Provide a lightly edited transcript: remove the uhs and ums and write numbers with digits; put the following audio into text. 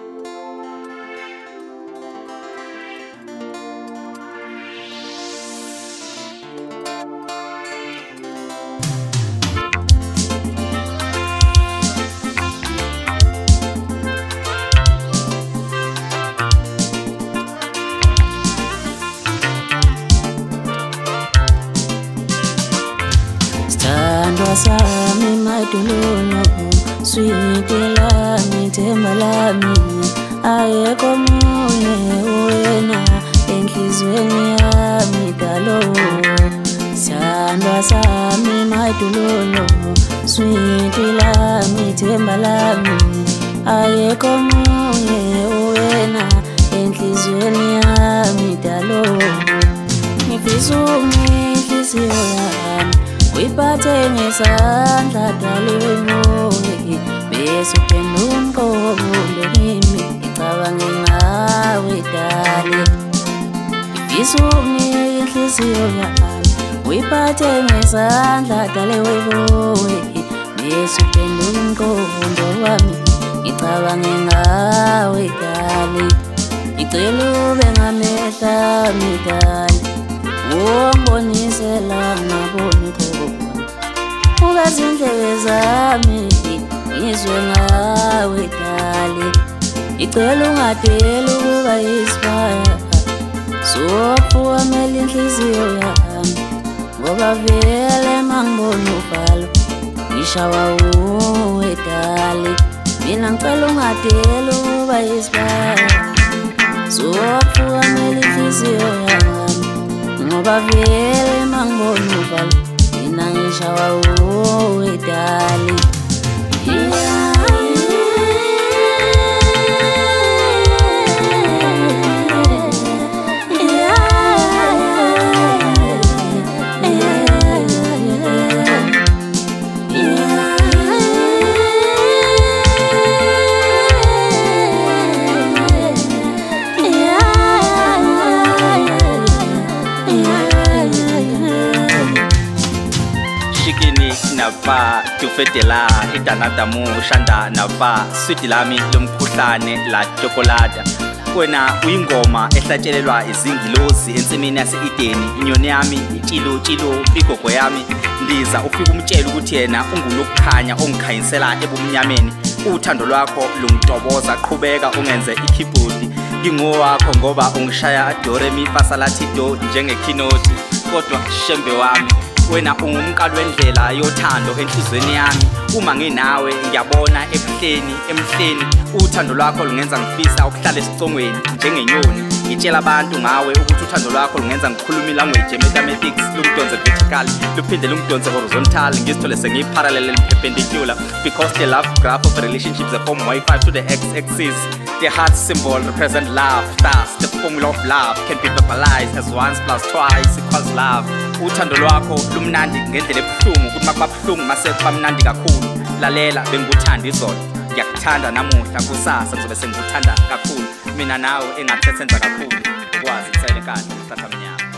Sithandwa sami madululo, sweetie lami, themba lami, ayekho omunye wena enhlizweni yami dalo. Sithandwa sami madululo, sweetie lami, themba lami, ayekho omunye wena enhlizweni yami dalo. Ngifisa inhliziyo yami uyiphathe ngesandla dalo emoyeni, bese uphendula umqondo kimi ngicabange ngawe dale. Ngifisa ukunika inhliziyo yami uyiphathe ngesandla dale emoyeni, bese uphendula umqondo wami ngicabange ngawe dale. Ngicela ube ngamehla ami dale, ungibonisela ngaboni khona, uveze indlebe zami ngizwe ngawe dale. Ngicela ungadeli ukuba yisibaya sokufukamela inhliziyo yami, ngoba vele mangibona uvalo ngishawa uwe dale. Mina ngicela ungadeli ukuba yisibaya sokufukamela inhliziyo yami, ngoba vele mangibona uvalo mina ngishawa uwe dale. Shikini napa tufetela itanadamu shanda napa switi lami lomkhuhlane la chocolate. Wena uyingoma ehlatshelelwa izingilozi ensimini yase-Edeni. Inyoni yami itshilo igogo yami, ndiza ufika umtshela ukuthi yena ungulokukhanya ongikhanyisela ebumnyameni. Uthando lwakho lungitoboza, qhubeka ungenze ikeyboard ngingowakho, ngoba ungishaya do re mi fa sa la ti do njengekeynote. Kodwa shembe wami, wena ungumqalo wendlela yothando enhlizweni yami. Uma nginawe ngiyabona emhleni, uthando lwakho lungenza ngifisa ukuhlala esicongweni njengenyoni. Ngitshela abantu ngawe ukuthi uthando lwakho lungenza ngikhuluma ilanguage ye-mathematics, lungidonse vertical luphinde lungidonse horizontal, ngizithole sengiyi-parallel and perpendicular, because the love graph of a relationship is a form y5 to the x-axis. The heart symbol represents love, thus the formula of love can be verbalized as 1 + 2 = love. Uthando lwakho lumnandi ngendlela ebuhlungu, ukuthi makubabuhlungu mase kubamnandi kakhulu. Lalela, bengikuthanda izolo, ngiyakuthanda namuhla, kusasa ngizobe sengikuthanda kakhulu. Mina nawe engathi senza kakhulu, ukwazi kusayile kahle umhlaba mnyama.